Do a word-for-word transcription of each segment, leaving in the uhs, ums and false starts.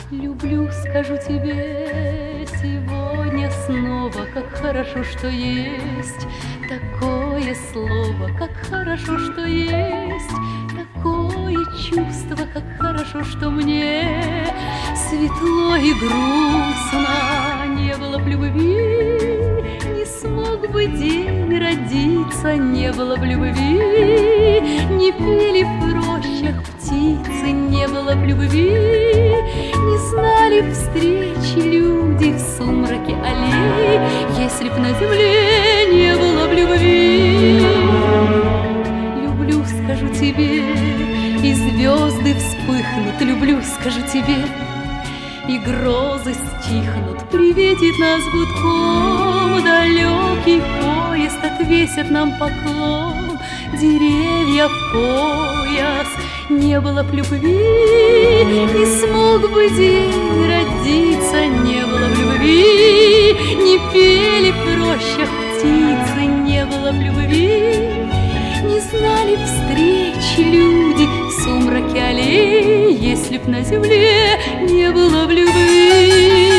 Люблю, скажу тебе сегодня снова, как хорошо, что есть такое слово, как хорошо, что есть такое чувство, как хорошо, что мне светло и грустно. Не было б любви, не смог бы день родиться, не было б любви, не пели в рощах птицы, не было б любви, не знали б встречи люди в сумраке аллей, если б на земле не было б любви. Люблю, скажу тебе, и звезды вспыхнут, люблю, скажу тебе, и грозы стихнут, приветит нас гудком далекий поезд, отвесит нам поклон деревья в пояс. Не было б любви, не смог бы день родиться, не было б любви, не пели в рощах птицы, не было б любви, не знали б встречи люди в сумраке аллей, если б на земле не было б любви.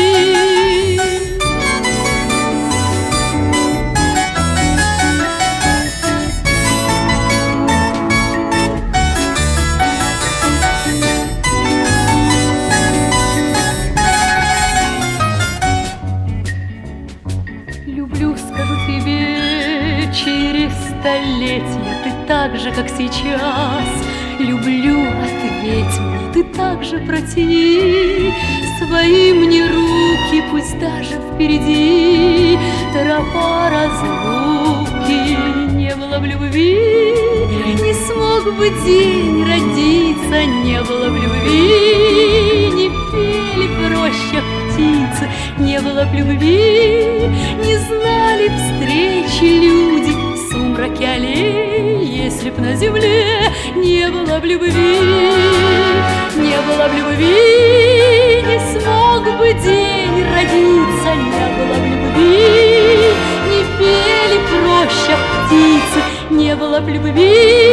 Люблю, скажу тебе, через столетия ты так же, как сейчас. Люблю, ответь мне, ты так же протяни свои мне руки, пусть даже впереди тропа разлуки. Не было б любви, не смог бы день родиться, не было б любви, не пели в рощах птицы, не было б любви, не знали б встречи люди в сумраке аллей, если б на земле не было б любви. Не было б любви, не смог бы день родиться, не было б любви, не пели в рощах птицы, не было б любви,